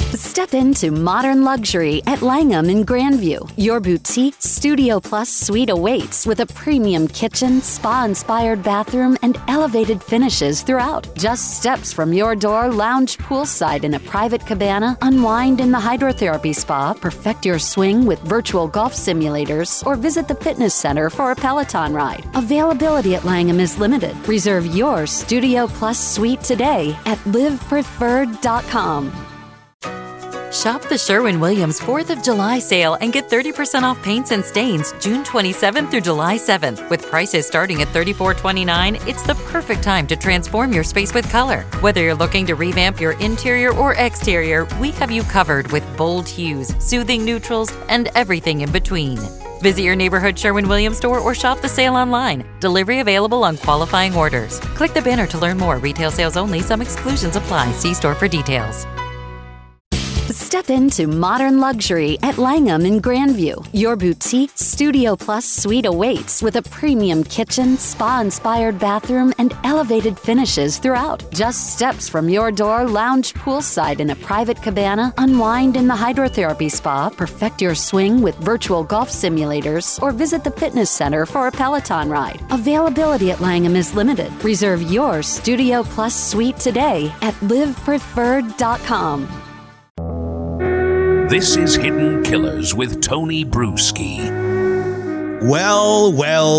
Step into modern luxury at Langham in Grandview. Your boutique Studio Plus suite awaits with a premium kitchen, spa-inspired bathroom, and elevated finishes throughout. Just steps from your door, lounge poolside in a private cabana, unwind in the hydrotherapy spa, perfect your swing with virtual golf simulators, or visit the fitness center for a Peloton ride. Availability at Langham is limited. Reserve your Studio Plus suite today at livepreferred.com. Shop the Sherwin-Williams 4th of July sale and get 30% off paints and stains June 27th through July 7th. With prices starting at $34.29, it's the perfect time to transform your space with color. Whether you're looking to revamp your interior or exterior, we have you covered with bold hues, soothing neutrals, and everything in between. Visit your neighborhood Sherwin-Williams store or shop the sale online. Delivery available on qualifying orders. Click the banner to learn more. Retail sales only. Some exclusions apply. See store for details. Step into modern luxury at Langham in Grandview. Your boutique Studio Plus suite awaits with a premium kitchen, spa-inspired bathroom, and elevated finishes throughout. Just steps from your door, lounge poolside in a private cabana, unwind in the hydrotherapy spa, perfect your swing with virtual golf simulators, or visit the fitness center for a Peloton ride. Availability at Langham is limited. Reserve your Studio Plus suite today at livepreferred.com. This is Hidden Killers with Tony Bruschi. Well.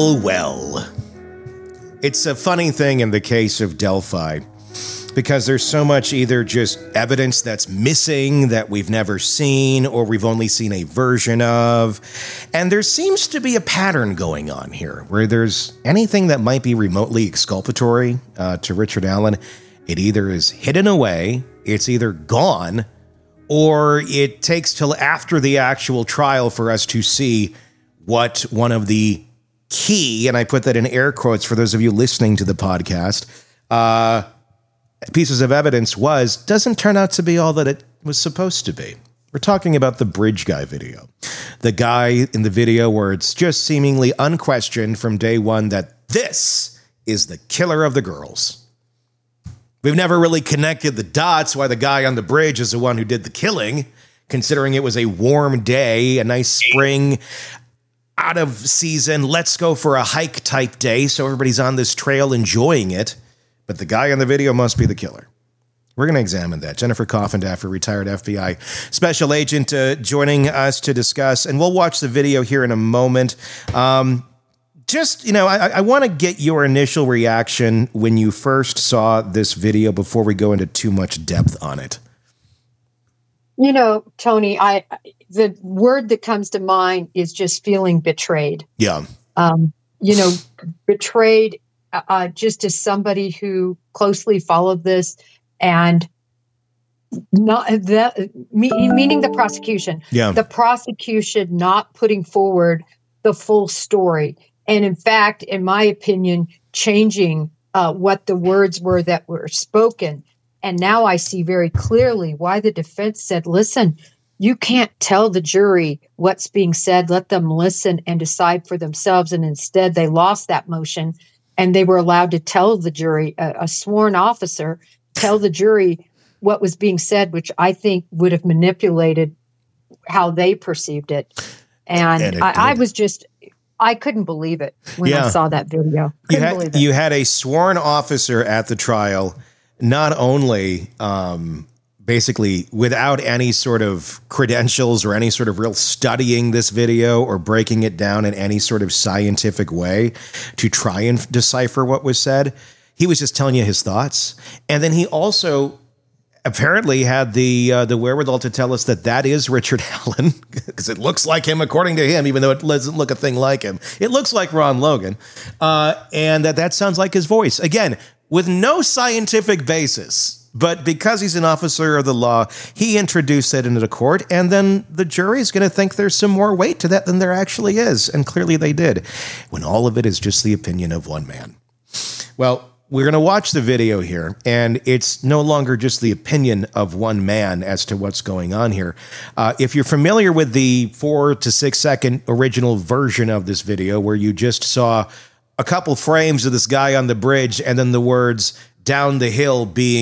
It's a funny thing in the case of Delphi, because there's so much either just evidence that's missing that we've never seen or we've only seen a version of. And there seems to be a pattern going on here where there's anything that might be remotely exculpatory to Richard Allen. It either is hidden away, it's either gone, or it takes till after the actual trial for us to see what one of the key, and I put that in air quotes for those of you listening to the podcast, pieces of evidence doesn't turn out to be all that it was supposed to be. We're talking about the bridge guy video. The guy in the video where it's just seemingly unquestioned from day one that this is the killer of the girls. We've never really connected the dots why the guy on the bridge is the one who did the killing, considering it was a warm day, a nice spring, out of season, let's go for a hike type day, so everybody's on this trail enjoying it. But the guy on the video must be the killer. We're going to examine that. Jennifer Coffindaffer, retired FBI special agent, joining us to discuss, and we'll watch the video here in a moment. I want to get your initial reaction when you first saw this video before we go into too much depth on it. You know, Tony, the word that comes to mind is just feeling betrayed. Yeah. Betrayed just as somebody who closely followed this and not that meaning the prosecution. Yeah. The prosecution not putting forward the full story. And in fact, in my opinion, changing what the words were that were spoken. And now I see very clearly why the defense said, listen, you can't tell the jury what's being said. Let them listen and decide for themselves. And instead, they lost that motion and they were allowed to tell the jury, a sworn officer, tell the jury what was being said, which I think would have manipulated how they perceived it. And I couldn't believe it when I saw that video. You had a sworn officer at the trial, not only basically without any sort of credentials or any sort of real studying this video or breaking it down in any sort of scientific way to try and decipher what was said. He was just telling you his thoughts. And then he also apparently had the wherewithal to tell us that is Richard Allen, because it looks like him according to him, even though it doesn't look a thing like him. It looks like Ron Logan, and that sounds like his voice. Again, with no scientific basis, but because he's an officer of the law, he introduced it into the court, and then the jury's going to think there's some more weight to that than there actually is, and clearly they did, when all of it is just the opinion of one man. Well, we're going to watch the video here, and it's no longer just the opinion of one man as to what's going on here. If you're familiar with the 4 to 6 second original version of this video, where you just saw a couple frames of this guy on the bridge and then the words "down the hill" being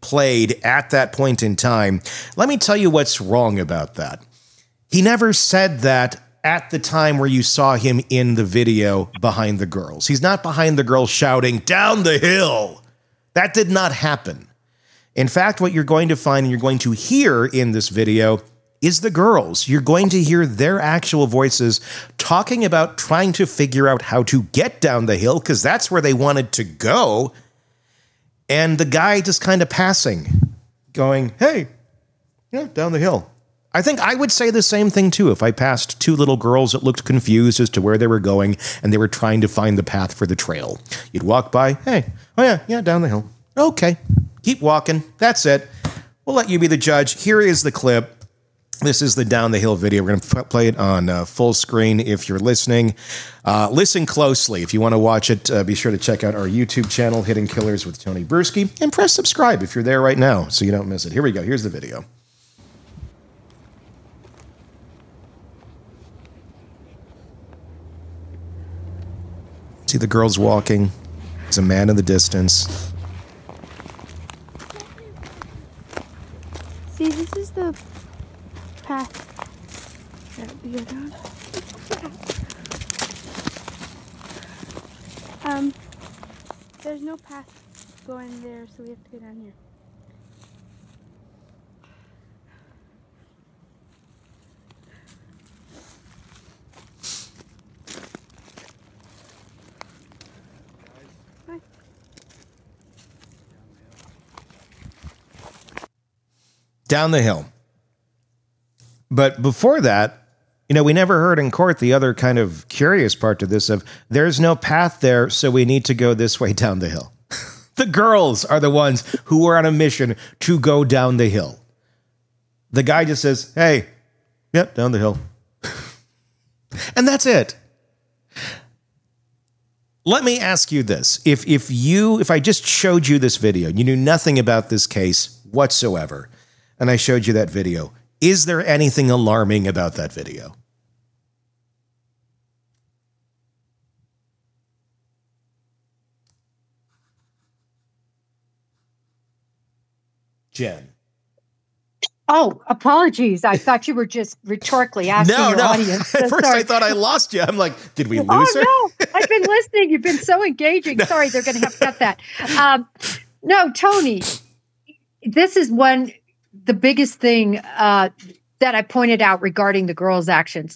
played at that point in time. Let me tell you what's wrong about that. He never said that at the time where you saw him in the video behind the girls. He's not behind the girls shouting, "Down the hill." That did not happen. In fact, what you're going to find and you're going to hear in this video is the girls. You're going to hear their actual voices talking about trying to figure out how to get down the hill, because that's where they wanted to go. And the guy just kind of passing, going, "Hey, yeah, down the hill." I think I would say the same thing, too, if I passed two little girls that looked confused as to where they were going and they were trying to find the path for the trail. You'd walk by, "Hey, oh yeah, down the hill." Okay, keep walking. That's it. We'll let you be the judge. Here is the clip. This is the Down the Hill video. We're going to play it on full screen if you're listening. Listen closely. If you want to watch it, be sure to check out our YouTube channel, Hidden Killers with Tony Bruschi, and press subscribe if you're there right now so you don't miss it. Here we go. Here's the video. See the girls walking. There's a man in the distance. See, this is the path that we go down. There's no path going there, so we have to go down here. Down the hill. But before that, we never heard in court the other kind of curious part to this of, there's no path there, so we need to go this way down the hill. The girls are the ones who were on a mission to go down the hill. The guy just says, "Hey, yep, down the hill." And that's it. Let me ask you this. If I just showed you this video, you knew nothing about this case whatsoever, and I showed you that video, is there anything alarming about that video? Jen. Oh, apologies. I thought you were just rhetorically asking your audience. So At first sorry. I thought I lost you. I'm like, did we lose her? Oh, no. I've been listening. You've been so engaging. Sorry, they're going to have to cut that. No, Tony, this is the biggest thing that I pointed out regarding the girls' actions.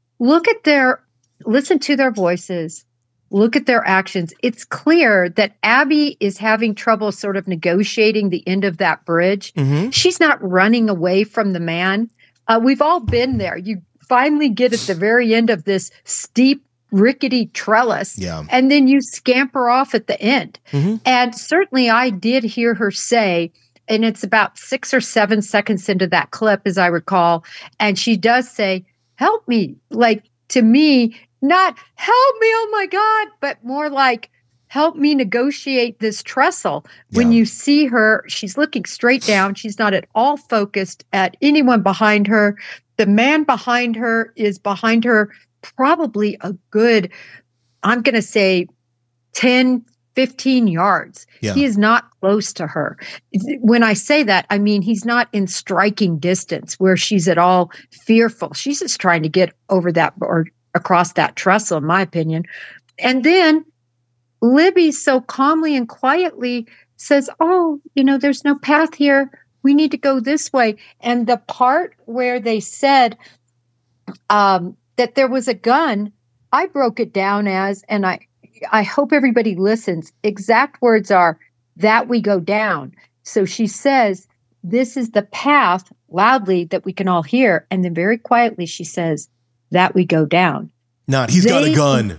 Listen to their voices. Look at their actions. It's clear that Abby is having trouble sort of negotiating the end of that bridge. Mm-hmm. She's not running away from the man. We've all been there. You finally get at the very end of this steep, rickety trellis, and then you scamper off at the end. Mm-hmm. And certainly I did hear her say, and it's about 6 or 7 seconds into that clip, as I recall, and she does say, "Help me," like to me, not "help me, oh my God," but more like, "Help me negotiate this trestle." When you see her, she's looking straight down. She's not at all focused at anyone behind her. The man behind her is behind her probably a good, I'm going to say 10, 15 yards. Yeah. He is not close to her. When I say that, I mean, he's not in striking distance where she's at all fearful. She's just trying to get over that or across that trestle, in my opinion. And then Libby so calmly and quietly says, "Oh, there's no path here. We need to go this way." And the part where they said that there was a gun, I broke it down as, and I hope everybody listens, exact words are, "that we go down." So she says, "This is the path," loudly, that we can all hear. And then very quietly she says, "that we go down." Not, "he's got a gun."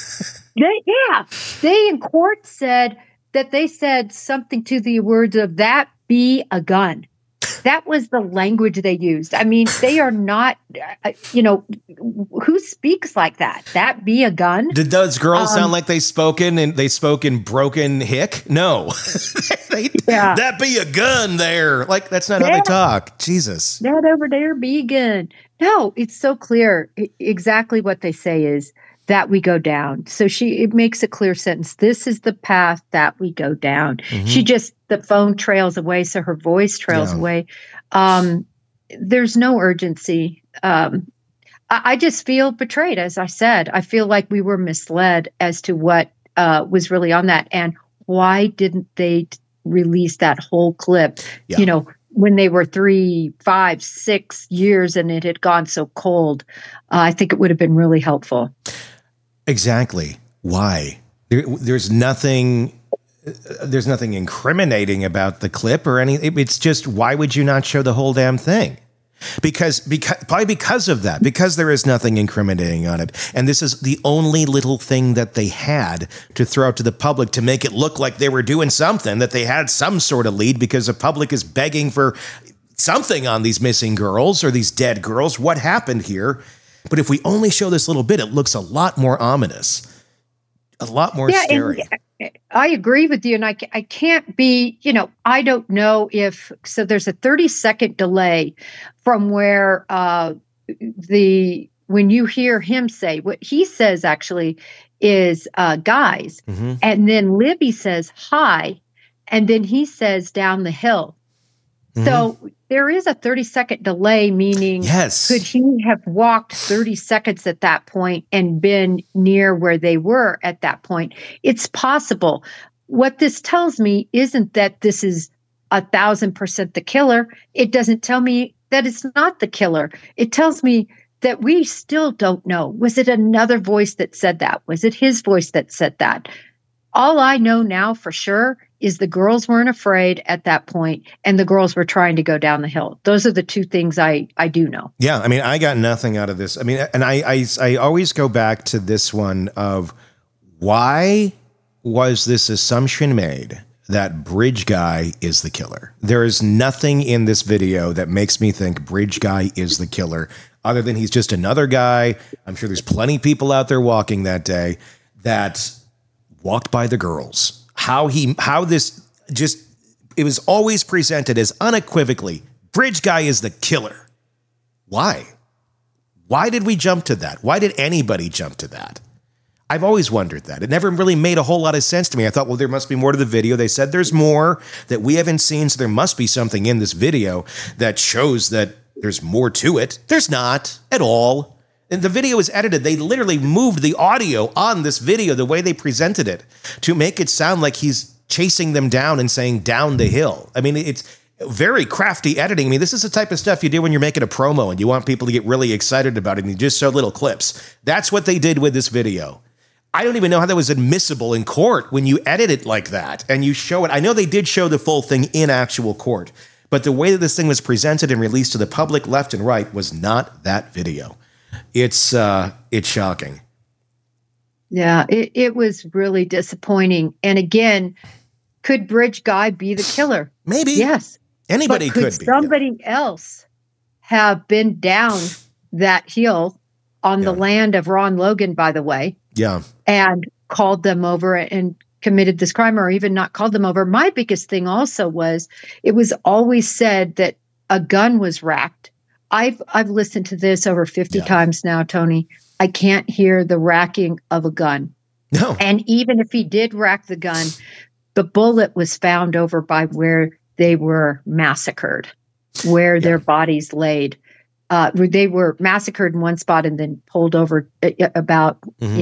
They in court said that they said something to the words of "that be a gun." That was the language they used. I mean, they are not, who speaks like that? That be a gun? Did those girls sound like they spoke in broken hick? No. That be a gun there. Like, that's not how they talk. Jesus. That over there be a gun. No, it's so clear. Exactly what they say is that we go down. So it makes a clear sentence. This is the path that we go down. The phone trails away. So her voice trails away. There's no urgency. I just feel betrayed. As I said, I feel like we were misled as to what was really on that. And why didn't they release that whole clip? Yeah. When they were 3, 5, 6 years and it had gone so cold, I think it would have been really helpful. Exactly. Why? There's nothing incriminating about the clip or anything. It's just, why would you not show the whole damn thing? Because of that, because there is nothing incriminating on it. And this is the only little thing that they had to throw out to the public to make it look like they were doing something, that they had some sort of lead, because the public is begging for something on these missing girls or these dead girls. What happened here? But if we only show this little bit, it looks a lot more ominous, a lot more scary. I agree with you. And I can't be, I don't know if, so there's a 30-second delay from where when you hear him say, what he says actually is guys. And then Libby says hi. And then he says down the hill. So there is a 30-second delay, meaning could he have walked 30 seconds at that point and been near where they were at that point? It's possible. What this tells me isn't that this is 1,000% the killer. It doesn't tell me that it's not the killer. It tells me that we still don't know. Was it another voice that said that? Was it his voice that said that? All I know now for sure is the girls weren't afraid at that point, and the girls were trying to go down the hill. Those are the two things I do know. Yeah, I mean, I got nothing out of this. I mean, and I always go back to this one of, why was this assumption made that Bridge Guy is the killer? There is nothing in this video that makes me think Bridge Guy is the killer, other than he's just another guy. I'm sure there's plenty of people out there walking that day that walked by the girls. It was always presented as unequivocally, Bridge Guy is the killer. Why? Why did we jump to that? Why did anybody jump to that? I've always wondered that. It never really made a whole lot of sense to me. I thought, well, there must be more to the video. They said there's more that we haven't seen, so there must be something in this video that shows that there's more to it. There's not at all. And the video is edited. They literally moved the audio on this video, the way they presented it, to make it sound like he's chasing them down and saying down the hill. I mean, it's very crafty editing. I mean, this is the type of stuff you do when you're making a promo and you want people to get really excited about it, and you just show little clips. That's what they did with this video. I don't even know how that was admissible in court when you edit it like that and you show it. I know they did show the full thing in actual court, but the way that this thing was presented and released to the public left and right was not that video. It's shocking. Yeah, it was really disappointing. And again, could Bridge Guy be the killer? Maybe. Yes. Anybody could be. Somebody else have been down that hill on the land of Ron Logan, by the way? Yeah. And called them over and committed this crime, or even not called them over. My biggest thing also was, it was always said that a gun was racked. I've listened to this over 50 times now, Tony. I can't hear the racking of a gun. No. And even if he did rack the gun, the bullet was found over by where they were massacred, where their bodies laid. They were massacred in one spot and then pulled over about,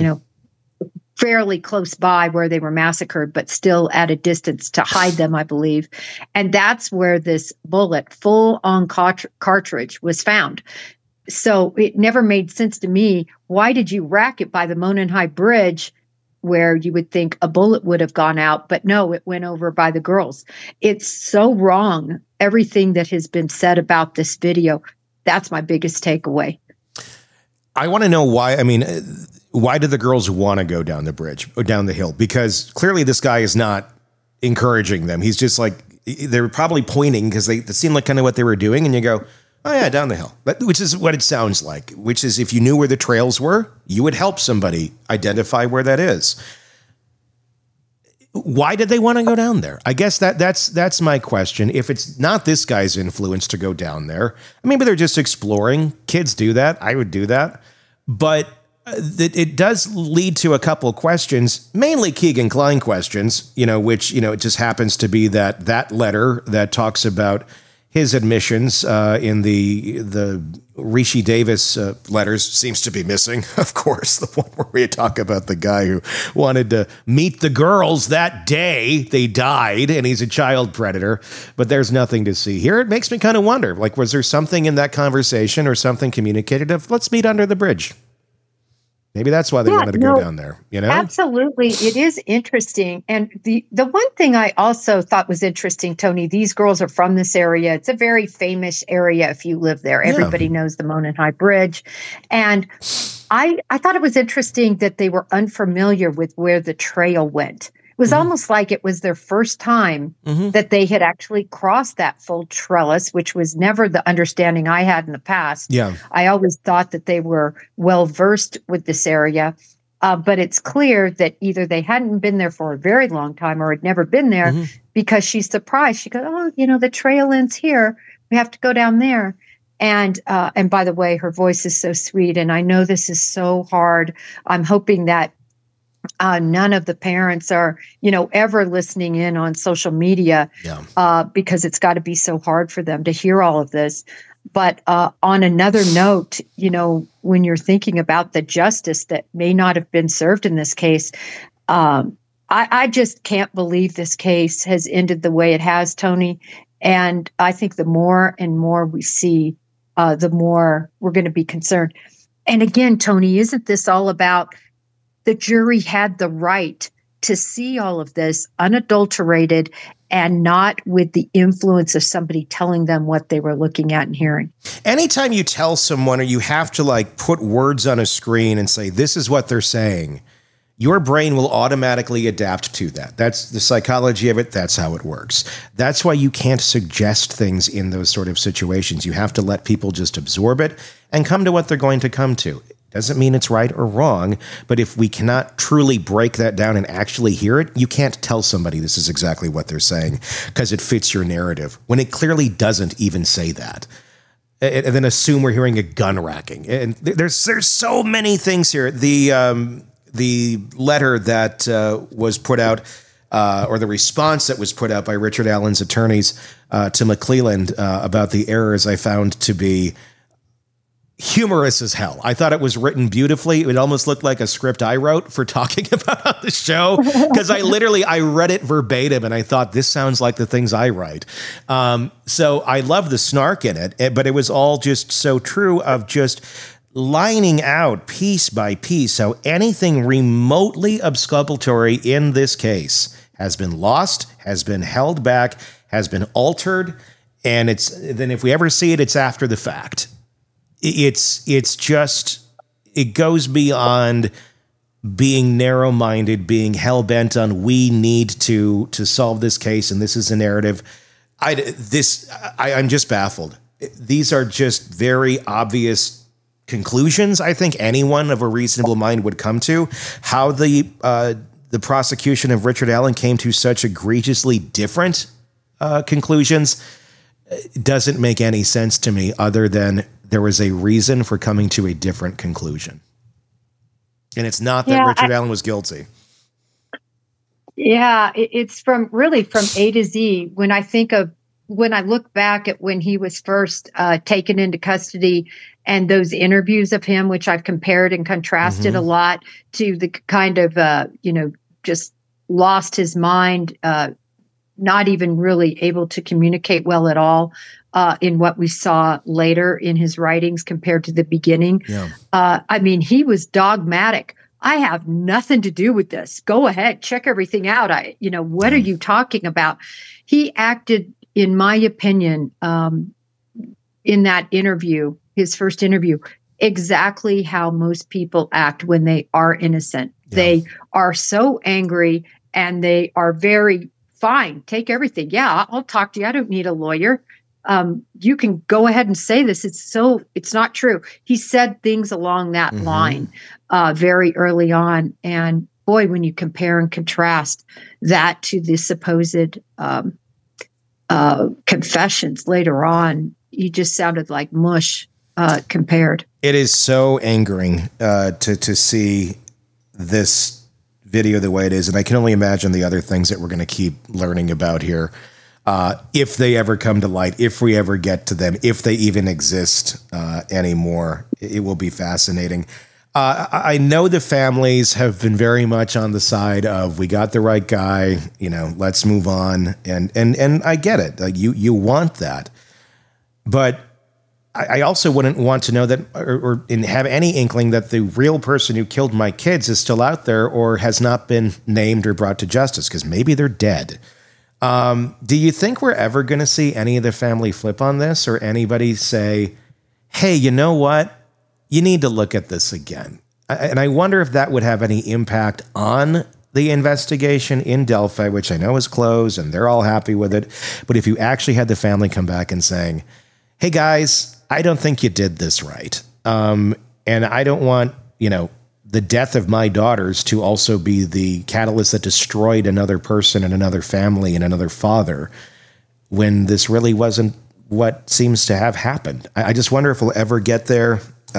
fairly close by where they were massacred, but still at a distance to hide them, I believe. And that's where this bullet, full on cartridge, was found. So it never made sense to me. Why did you rack it by the Monon High Bridge, where you would think a bullet would have gone out? But no, it went over by the girls. It's so wrong, everything that has been said about this video. That's my biggest takeaway. I want to know why. I mean, why did the girls want to go down the bridge or down the hill? Because clearly this guy is not encouraging them. He's just like, they're probably pointing because it seemed like kind of what they were doing. And you go, oh yeah, down the hill, which is what it sounds like, which is if you knew where the trails were, you would help somebody identify where that is. Why did they want to go down there? I guess that's my question. If it's not this guy's influence to go down there, maybe they're just exploring. Kids do that. I would do that. But it does lead to a couple of questions, mainly Keegan Kline questions, which, it just happens to be that letter that talks about his admissions in the Rishi Davis letters seems to be missing. Of course, the one where we talk about the guy who wanted to meet the girls that day they died, and he's a child predator, but there's nothing to see here. It makes me kind of wonder, like, was there something in that conversation or something communicated of let's meet under the bridge? Maybe that's why they wanted to go down there, Absolutely. It is interesting. And the one thing I also thought was interesting, Tony, these girls are from this area. It's a very famous area if you live there. Everybody knows the Monon High Bridge. And I thought it was interesting that they were unfamiliar with where the trail went. It was almost like it was their first time that they had actually crossed that full trellis, which was never the understanding I had in the past. Yeah. I always thought that they were well versed with this area, but it's clear that either they hadn't been there for a very long time or had never been there because she's surprised. She goes, "Oh, the trail ends here. We have to go down there." And by the way, her voice is so sweet, and I know this is so hard. I'm hoping that none of the parents are, ever listening in on social media because it's got to be so hard for them to hear all of this. But on another note, when you're thinking about the justice that may not have been served in this case, I just can't believe this case has ended the way it has, Tony. And I think the more and more we see, the more we're going to be concerned. And again, Tony, isn't this all about the jury had the right to see all of this unadulterated and not with the influence of somebody telling them what they were looking at and hearing? Anytime you tell someone or you have to put words on a screen and say, this is what they're saying, your brain will automatically adapt to that. That's the psychology of it. That's how it works. That's why you can't suggest things in those sort of situations. You have to let people just absorb it and come to what they're going to come to. Doesn't mean it's right or wrong, but if we cannot truly break that down and actually hear it, you can't tell somebody this is exactly what they're saying because it fits your narrative when it clearly doesn't even say that. And then assume we're hearing a gun racking. And there's so many things here. The letter that was put out, or the response that was put out by Richard Allen's attorneys to McClelland about the errors, I found to be humorous as hell. I thought it was written beautifully. It almost looked like a script I wrote for talking about on the show because I read it verbatim and I thought this sounds like the things I write. So I love the snark in it, but it was all just so true of just lining out piece by piece how anything remotely exculpatory in this case has been lost, has been held back, has been altered, and then if we ever see it, it's after the fact. It's just, it goes beyond being narrow-minded, being hell-bent on we need to solve this case and this is a narrative. I'm just baffled. These are just very obvious conclusions I think anyone of a reasonable mind would come to. How the prosecution of Richard Allen came to such egregiously different conclusions doesn't make any sense to me other than there was a reason for coming to a different conclusion. And it's not that Richard Allen was guilty. Yeah, it's from A to Z. When I look back at when he was first taken into custody and those interviews of him, which I've compared and contrasted a lot to the kind of, just lost his mind, not even really able to communicate well at all in what we saw later in his writings compared to the beginning. Yeah. He was dogmatic. I have nothing to do with this. Go ahead, check everything out. What are you talking about? He acted, in my opinion, in that interview, his first interview, exactly how most people act when they are innocent. Yeah. They are so angry and they are very fine. Take everything. Yeah, I'll talk to you. I don't need a lawyer. You can go ahead and say this. It's not true. He said things along that line very early on. And boy, when you compare and contrast that to the supposed confessions later on, he just sounded like mush. compared. It is so angering to see this video the way it is, and I can only imagine the other things that we're going to keep learning about here. If they ever come to light, if we ever get to them, if they even exist anymore, it will be fascinating. I know the families have been very much on the side of, we got the right guy, let's move on. And I get it. Like you want that. But I also wouldn't want to know that or have any inkling that the real person who killed my kids is still out there or has not been named or brought to justice, because maybe they're dead. Do you think we're ever going to see any of the family flip on this, or anybody say, hey, you know what? You need to look at this again? And I wonder if that would have any impact on the investigation in Delphi, which I know is closed and they're all happy with it. But if you actually had the family come back and saying, hey guys, I don't think you did this right. And I don't want, the death of my daughters to also be the catalyst that destroyed another person and another family and another father, when this really wasn't what seems to have happened. I just wonder if we'll ever get there,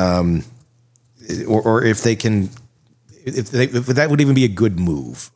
or if they can, if that would even be a good move.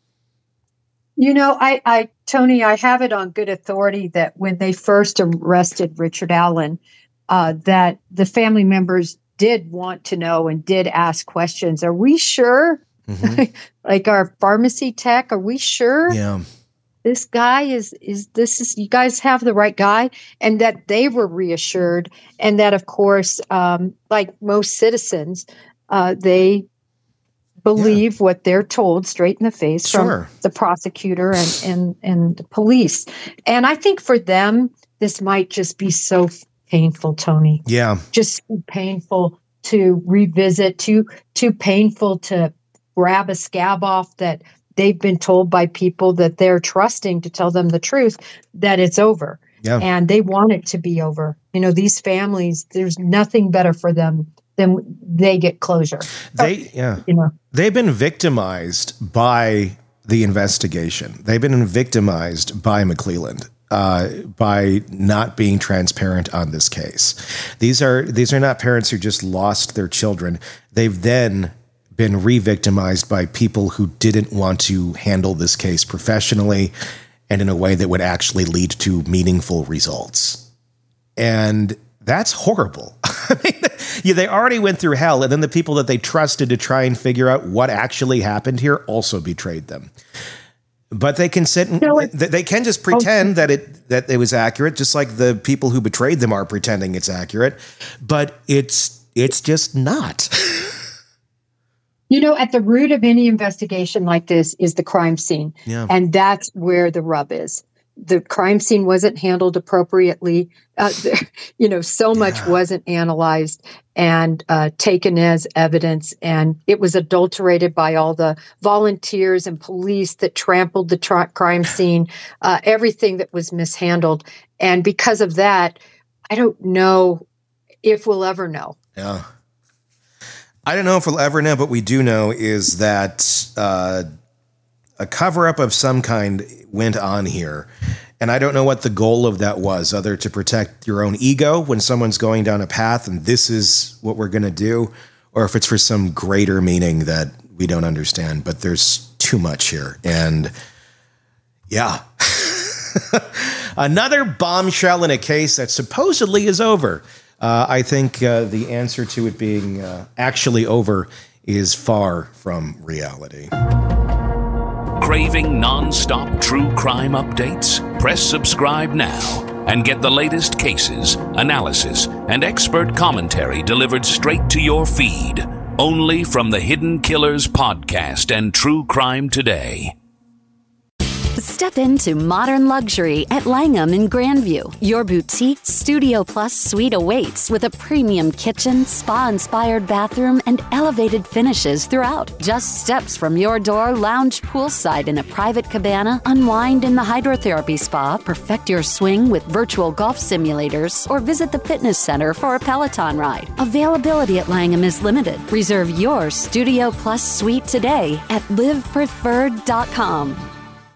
Tony, I have it on good authority that when they first arrested Richard Allen, that the family members did want to know and did ask questions. Are we sure? Mm-hmm. Like our pharmacy tech, are we sure? Yeah. This guy is you guys have the right guy? And that they were reassured. And that, of course, like most citizens, they believe what they're told straight in the face from the prosecutor and the police. And I think for them, this might just be so painful, Tony. Yeah. Just painful to revisit, too painful to grab a scab off that they've been told by people that they're trusting to tell them the truth, that it's over. Yeah. And they want it to be over. These families, there's nothing better for them than they get closure. They've been victimized by the investigation. They've been victimized by McClelland. By not being transparent on this case. These are not parents who just lost their children. They've then been re-victimized by people who didn't want to handle this case professionally and in a way that would actually lead to meaningful results. And that's horrible. I mean, they already went through hell, and then the people that they trusted to try and figure out what actually happened here also betrayed them. But they can sit and they can just pretend that it was accurate, just like the people who betrayed them are pretending it's accurate. But it's just not. At the root of any investigation like this is the crime scene. Yeah. And that's where the rub is. The crime scene wasn't handled appropriately. So much wasn't analyzed and taken as evidence. And it was adulterated by all the volunteers and police that trampled the crime scene, everything that was mishandled. And because of that, I don't know if we'll ever know. Yeah. I don't know if we'll ever know, but we do know is that a cover-up of some kind went on here. And I don't know what the goal of that was, other to protect your own ego when someone's going down a path and this is what we're going to do, or if it's for some greater meaning that we don't understand. But there's too much here. And yeah, another bombshell in a case that supposedly is over. I think the answer to it being actually over is far from reality. Craving non-stop true crime updates? Press subscribe now and get the latest cases, analysis, and expert commentary delivered straight to your feed. Only from the Hidden Killers podcast and True Crime Today. Step into modern luxury at Langham in Grandview. Your boutique Studio Plus suite awaits with a premium kitchen, spa-inspired bathroom, and elevated finishes throughout. Just steps from your door, lounge poolside in a private cabana, unwind in the hydrotherapy spa, perfect your swing with virtual golf simulators, or visit the fitness center for a Peloton ride. Availability at Langham is limited. Reserve your Studio Plus suite today at livepreferred.com.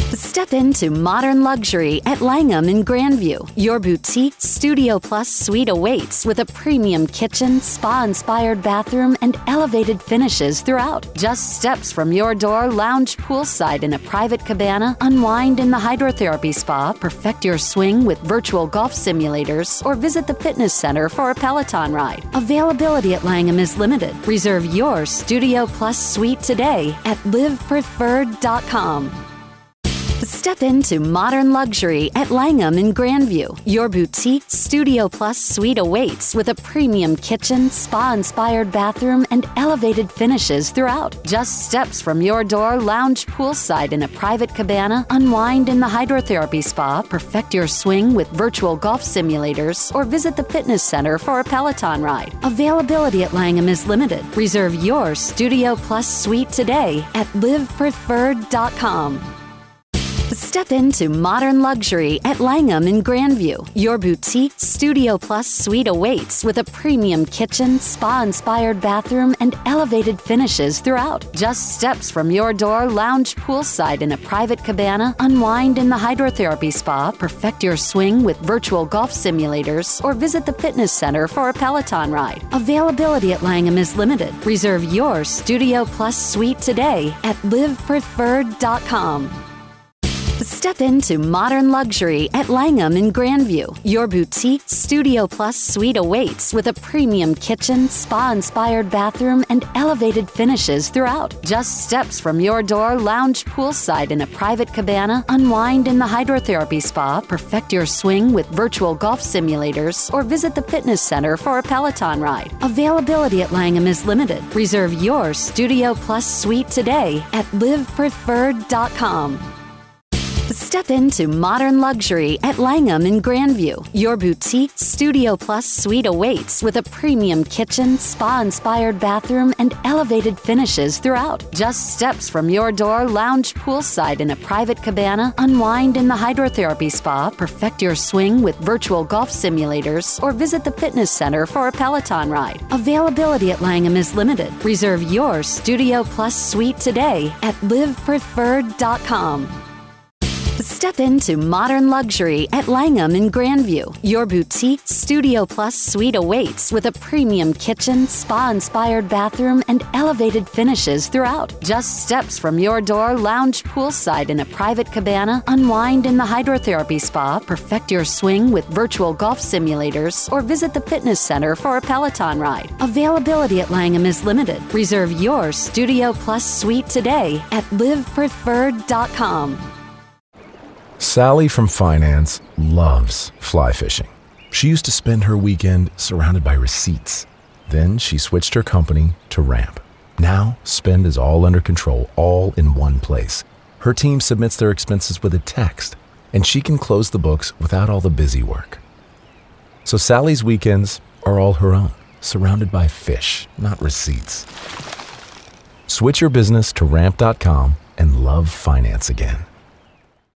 Step into modern luxury at Langham in Grandview. Your boutique Studio Plus suite awaits with a premium kitchen, spa-inspired bathroom, and elevated finishes throughout. Just steps from your door, lounge poolside in a private cabana, unwind in the hydrotherapy spa, perfect your swing with virtual golf simulators, or visit the fitness center for a Peloton ride. Availability at Langham is limited. Reserve your Studio Plus suite today at livepreferred.com. Step into modern luxury at Langham in Grandview. Your boutique Studio Plus suite awaits with a premium kitchen, spa-inspired bathroom, and elevated finishes throughout. Just steps from your door, lounge poolside in a private cabana, unwind in the hydrotherapy spa, perfect your swing with virtual golf simulators, or visit the fitness center for a Peloton ride. Availability at Langham is limited. Reserve your Studio Plus suite today at livepreferred.com. Step into modern luxury at Langham in Grandview. Your boutique Studio Plus suite awaits with a premium kitchen, spa-inspired bathroom, and elevated finishes throughout. Just steps from your door, lounge poolside in a private cabana, unwind in the hydrotherapy spa, perfect your swing with virtual golf simulators, or visit the fitness center for a Peloton ride. Availability at Langham is limited. Reserve your Studio Plus suite today at livepreferred.com. Step into modern luxury at Langham in Grandview. Your boutique Studio Plus suite awaits with a premium kitchen, spa-inspired bathroom, and elevated finishes throughout. Just steps from your door, lounge poolside in a private cabana, unwind in the hydrotherapy spa, perfect your swing with virtual golf simulators, or visit the fitness center for a Peloton ride. Availability at Langham is limited. Reserve your Studio Plus suite today at livepreferred.com. Step into modern luxury at Langham in Grandview. Your boutique Studio Plus suite awaits with a premium kitchen, spa-inspired bathroom, and elevated finishes throughout. Just steps from your door, lounge poolside in a private cabana, unwind in the hydrotherapy spa, perfect your swing with virtual golf simulators, or visit the fitness center for a Peloton ride. Availability at Langham is limited. Reserve your Studio Plus suite today at livepreferred.com. Step into modern luxury at Langham in Grandview. Your boutique Studio Plus suite awaits with a premium kitchen, spa-inspired bathroom, and elevated finishes throughout. Just steps from your door, lounge poolside in a private cabana, unwind in the hydrotherapy spa, perfect your swing with virtual golf simulators, or visit the fitness center for a Peloton ride. Availability at Langham is limited. Reserve your Studio Plus suite today at livepreferred.com. Sally from finance loves fly fishing. She used to spend her weekend surrounded by receipts. Then she switched her company to Ramp. Now, spend is all under control, all in one place. Her team submits their expenses with a text, and she can close the books without all the busy work. So Sally's weekends are all her own, surrounded by fish, not receipts. Switch your business to Ramp.com and love finance again.